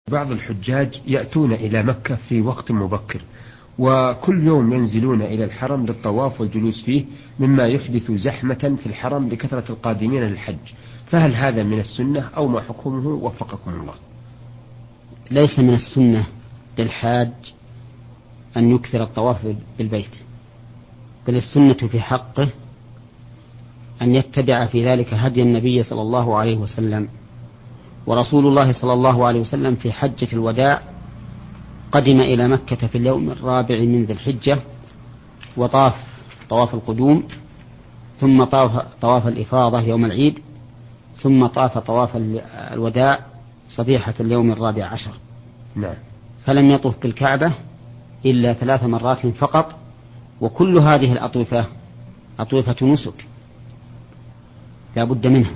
بعض الحجاج يأتون إلى مكة في وقت مبكر، وكل يوم ينزلون إلى الحرم للطواف والجلوس فيه، مما يحدث زحمة في الحرم لكثرة القادمين للحج، فهل هذا من السنة أو ما حكمه وفقكم الله؟ ليس من السنة للحاج أن يكثر الطواف بالبيت، بل السنة في حقه أن يتبع في ذلك هدي النبي صلى الله عليه وسلم. ورسول الله صلى الله عليه وسلم في حجة الوداع قدم إلى مكة في اليوم الرابع من ذي الحجة، وطاف طواف القدوم، ثم طواف الإفاضة يوم العيد، ثم طاف طواف الوداع صبيحة اليوم الرابع عشر. نعم. فلم يطف بالكعبة إلا 3 مرات فقط، وكل هذه الأطوفة أطوفة نسك لا بد منها.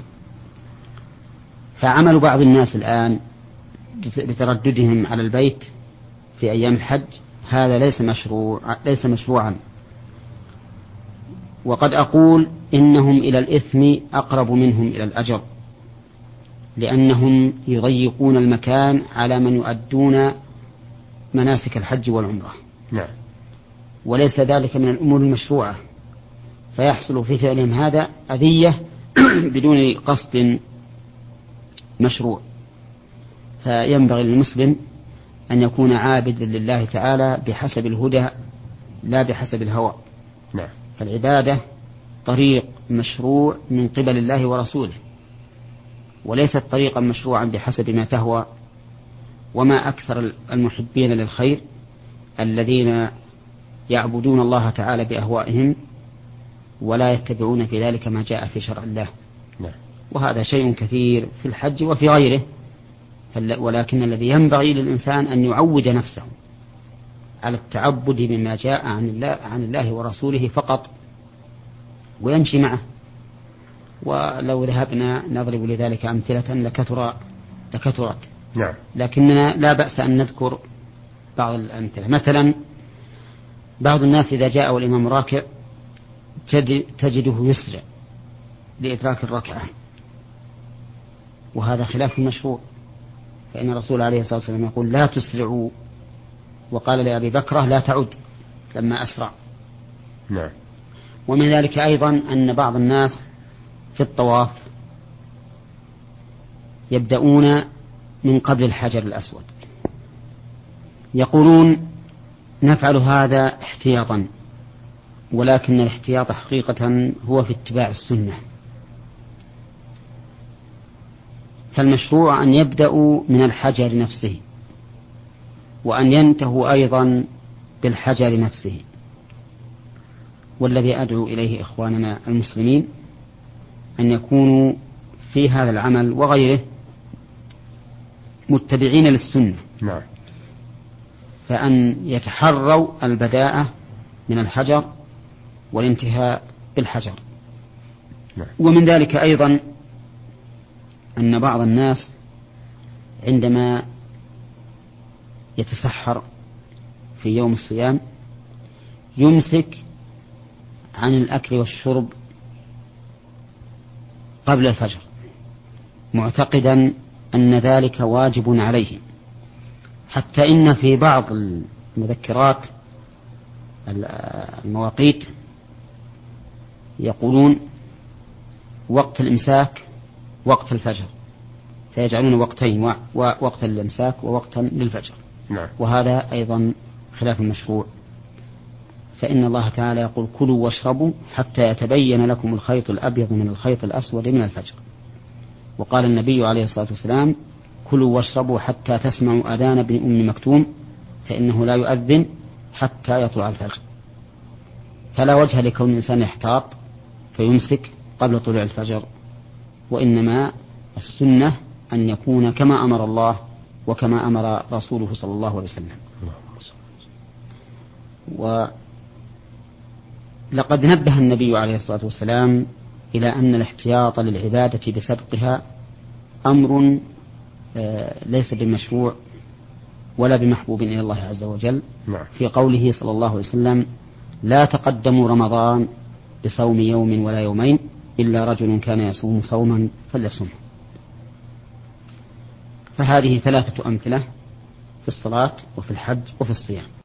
فعمل بعض الناس الآن بترددهم على البيت في أيام الحج هذا ليس مشروعا، وقد أقول إنهم إلى الإثم أقرب منهم إلى الأجر، لأنهم يضيقون المكان على من يؤدون مناسك الحج والعمرة. نعم. وليس ذلك من الأمور المشروعة، فيحصل في فعلهم هذا أذية بدون قصد مشروع. فينبغي للمسلم أن يكون عابدا لله تعالى بحسب الهدى لا بحسب الهوى. نعم. فالعبادة طريق مشروع من قبل الله ورسوله، وليست طريقا مشروعا بحسب ما تهوى. وما أكثر المحبين للخير الذين يعبدون الله تعالى بأهوائهم ولا يتبعون في ذلك ما جاء في شرع الله. نعم. وهذا شيء كثير في الحج وفي غيره، ولكن الذي ينبغي للإنسان أن يعود نفسه على التعبد بما جاء عن الله ورسوله فقط، ويمشي معه. ولو ذهبنا نضرب لذلك أمثلة لكثرت. نعم. لكننا لا بأس أن نذكر بعض الأمثلة. مثلا بعض الناس إذا جاء والإمام راكع تجده يسرع لإدراك الركعة، وهذا خلاف المشروع، فإن الرسول عليه الصلاة والسلام يقول لا تسرعوا، وقال لأبي بكرة لا تعد لما أسرع. نعم. ومن ذلك أيضا أن بعض الناس في الطواف يبدأون من قبل الحجر الأسود، يقولون نفعل هذا احتياطا، ولكن الاحتياط حقيقة هو في اتباع السنة. فالمشروع أن يبدأوا من الحجر نفسه، وأن ينتهوا أيضا بالحجر نفسه. والذي أدعو إليه إخواننا المسلمين أن يكونوا في هذا العمل وغيره متبعين للسنة. نعم. فأن يتحروا البداءة من الحجر والانتهاء بالحجر. نعم. ومن ذلك أيضا أن بعض الناس عندما يتسحر في يوم الصيام يمسك عن الأكل والشرب قبل الفجر، معتقدا أن ذلك واجب عليه، حتى إن في بعض المذكرات المواقيت يقولون وقت الإمساك وقت الفجر، فيجعلون وقتين، وقتا للإمساك ووقتا للفجر. نعم. وهذا أيضا خلاف المشروع، فإن الله تعالى يقول كلوا واشربوا حتى يتبين لكم الخيط الأبيض من الخيط الأسود من الفجر. وقال النبي عليه الصلاة والسلام كلوا واشربوا حتى تسمعوا أذان ابن أم مكتوم فإنه لا يؤذن حتى يطلع الفجر. فلا وجه لكون الإنسان يحتاط فيمسك قبل طلوع الفجر، وإنما السنة أن يكون كما أمر الله وكما أمر رسوله صلى الله عليه وسلم. ولقد نبه النبي عليه الصلاة والسلام إلى أن الاحتياط للعبادة بسبقها أمر ليس بمشروع ولا بمحبوب إلى الله عز وجل. في قوله صلى الله عليه وسلم لا تقدموا رمضان بصوم يوم ولا يومين إلا رجل كان يصوم صوما فليصوم. فهذه 3 أمثلة في الصلاة وفي الحج وفي الصيام.